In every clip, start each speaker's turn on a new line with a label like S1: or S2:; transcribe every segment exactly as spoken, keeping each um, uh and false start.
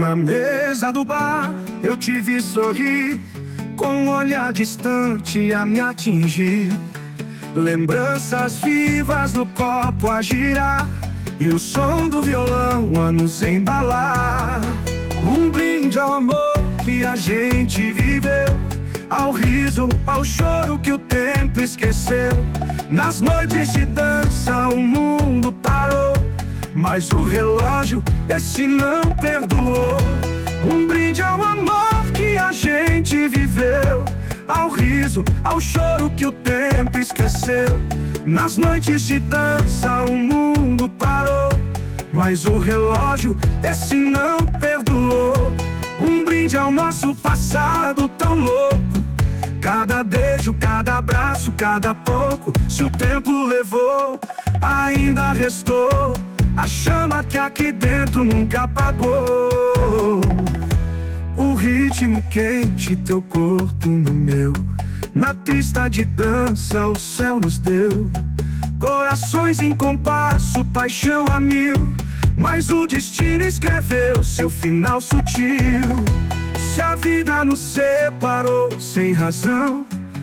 S1: Na mesa do bar eu te vi sorrir, com um olhar distante a me atingir. Lembranças vivas no copo a girar, e o som do violão a nos embalar. Um brinde ao amor que a gente viveu, ao riso, ao choro que o tempo esqueceu. Nas noites de dança o mundo parou, mas o relógio esse não perdoou. Um brinde ao amor que a gente viveu, ao riso, ao choro que o tempo esqueceu. Nas noites de dança o mundo parou, mas o relógio esse não perdoou. Um brinde ao nosso passado tão louco, cada beijo, cada abraço, cada pouco. Se o tempo levou, ainda restou a chama que aqui dentro nunca apagou. O ritmo quente, teu corpo no meu, na pista de dança o céu nos deu. Corações em compasso, paixão a mil, mas o destino escreveu seu final sutil. Se a vida nos separou sem razão,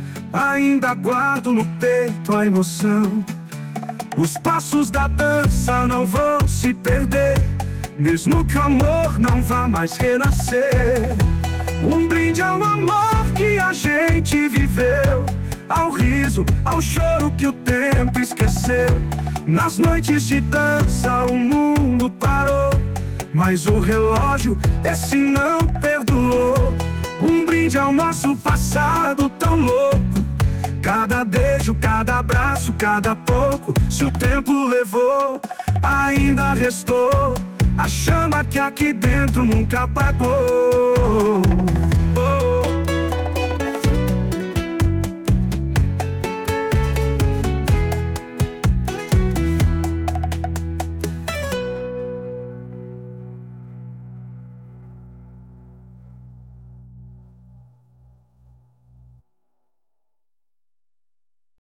S1: ainda guardo no peito a emoção. Os passos da dança não vão se perder, mesmo que o amor não vá mais renascer. Um brinde ao amor que a gente viveu, ao riso, ao choro que o tempo esqueceu. Nas noites de dança o mundo parou, mas o relógio esse não perdoou. Um brinde ao nosso passado tão louco, cada beijo, cada abraço, cada pouco. Se o tempo levou, ainda restou a chama que aqui dentro nunca apagou.